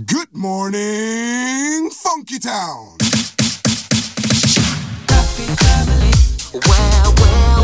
Good morning, Funky Town. Happy family. Well.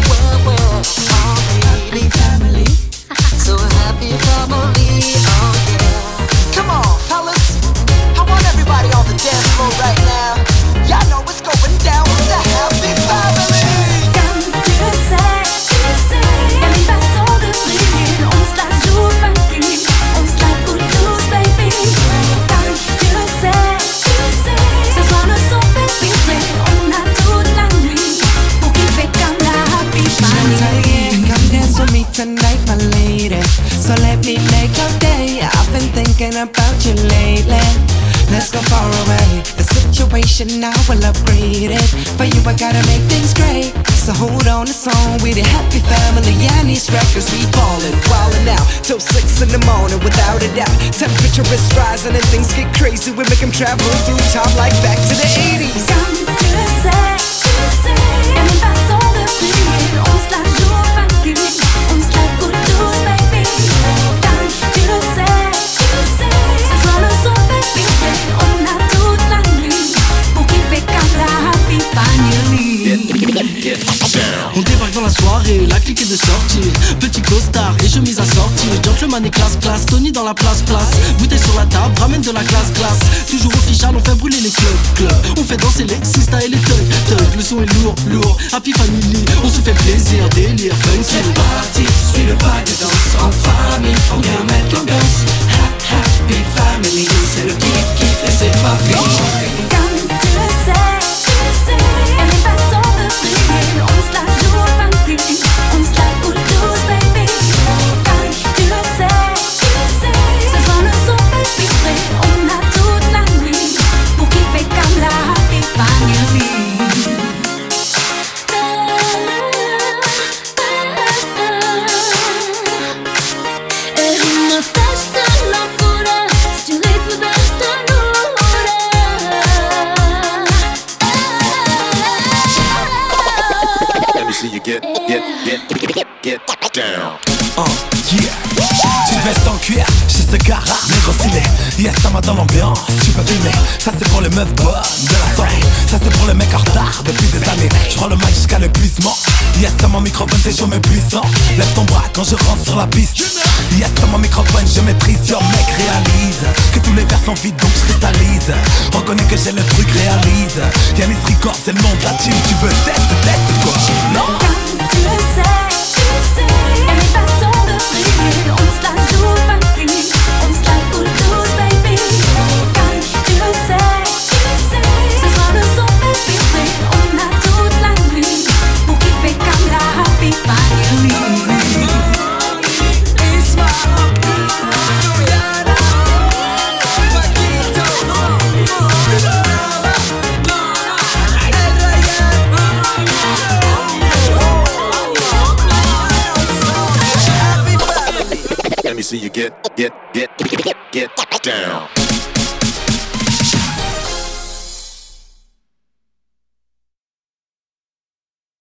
Happy family. So happy family. Oh yeah. Come on, fellas. I want everybody on the dance floor right now. Y'all know what's going down with the happy family. Comme tu le sais, y'a une façon de briller. On se la joue funky, on se la coule tous, baby. Comme tu le sais, ce soir le son fait vibrer. On a toute la nuit pour kiffer comme la happy family. Come dance with me tonight, my lady. So let me make your day. I've been thinking about you lately. Let's go far away. The situation now will upgrade it. For you, I gotta make things great. So hold on, it's on. We the happy family. And these records we ballin' out till 6 in the morning, without a doubt. Temperature is rising and things get crazy. We make them travel through time like back to the 80s. Comme tu le sais, y'a une façon de briller. On se la joue funky, on se la coule tous, baby. Comme tu le sais, ce soir le son fait vibrer. On a toute la nuit pour kiffer comme la happy family. On débarque dans la soirée, la clique est de sortie. Petit costard et chemise assortie. Gentleman et classe, Tony dans la place. Bouteille sur la table, ramène de la glace. Toujours official, on fait brûler les clubs. On fait danser les sista et les thugs. Le son est lourd, happy family. On se fait plaisir, délire, fun. C'est parti, suis le pas de danse. En famille, on vient mettre l'ambiance. Happy family, c'est le kiff et c'est pas fini. Comme tu le sais, y'a une façon de briller. On se la joue funky, on se la coule tous, baby. Comme tu le sais, ce soir le son fait vibrer. On a toute la nuit pour kiffer comme la happy family. Es una festa locura, si tu ricordas Let me see you get down. Yeah. J'ai une veste en cuir chez ce gars, négro stylé. Yes, ça m'a dans l'ambiance, tu peux filmer. Ça c'est pour les meufs bonnes de la soirée. Ça c'est pour les mecs en retard depuis des années. Je prends le mic jusqu'à l'épuisement. Yes, ça mon microphone c'est chaud mais puissant. Lève ton bras quand je rentre sur la piste. Yes, ça mon microphone je maîtrise. Yo mec réalise que tous les vers sont vides donc je cristallise. Reconnais que j'ai le truc, réalise. Yanis Record c'est le nom de la team. Tu veux teste quoi? Non. Comme tu le sais, y'a une façon de briller. On se la joue funky, on se la coule tous, baby. Comme tu le sais, ce soir le son fait vibrer. On a toute la nuit pour kiffer comme la happy family. Let me see you get down.